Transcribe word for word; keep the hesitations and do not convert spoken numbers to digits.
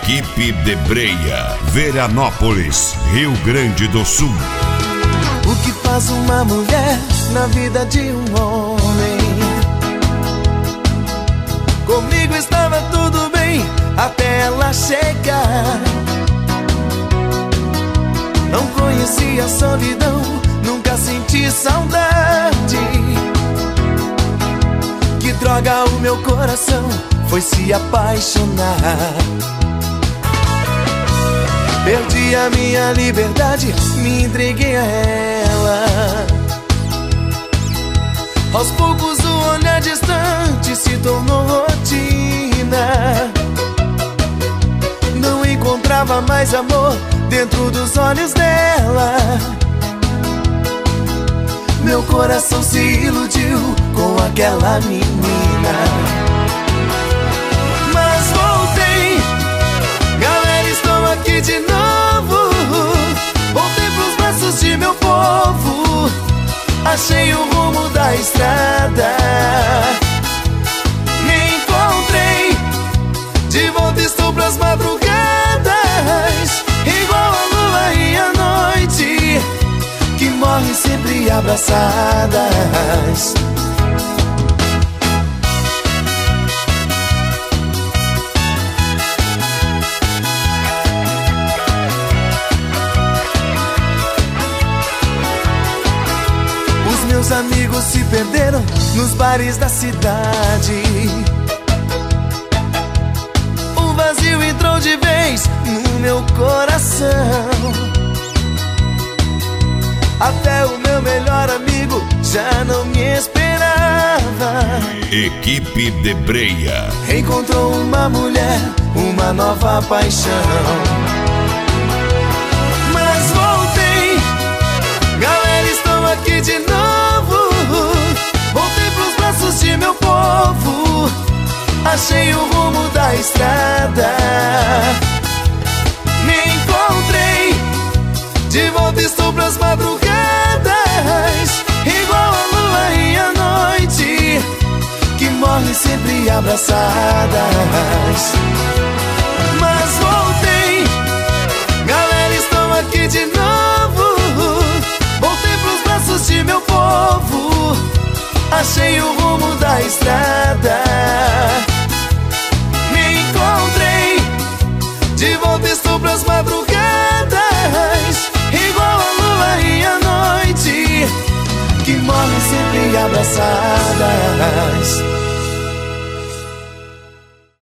Equipe de Breia, Veranópolis, Rio Grande do Sul. O que faz uma mulher na vida de um homem? Comigo estava tudo bem até ela chegar. Não conheci a solidão, nunca senti saudade. Que droga, o meu coração foi se apaixonar. Perdi a minha liberdade, me entreguei a ela. Aos poucos o olhar distante se tornou rotina. Não encontrava mais amor dentro dos olhos dela. Meu coração se iludiu com aquela menina. Mas voltei, galera, estou aqui de novo. Voltei pros braços de meu povo. Achei o rumo da estrada. Me encontrei, de volta estou pras madrugadas, igual a lua e a noite, que morrem sempre abraçadas. Meus amigos se perderam nos bares da cidade. O vazio entrou de vez no meu coração. Até o meu melhor amigo já não me esperava. Equipe de Breia encontrou uma mulher, uma nova paixão. Mas voltei, galera, estou aqui de novo. Voltei pros braços de meu povo. Achei o rumo da estrada. Me encontrei, de volta estou pras madrugadas, igual a lua e a noite, que morrem sempre abraçadas. Mas voltei, galera, estou aqui de novo. Voltei pros braços de meu povo. Achei o rumo da estrada. Me encontrei, de volta estou pras madrugadas, igual a lua e a noite, que morrem sempre abraçadas.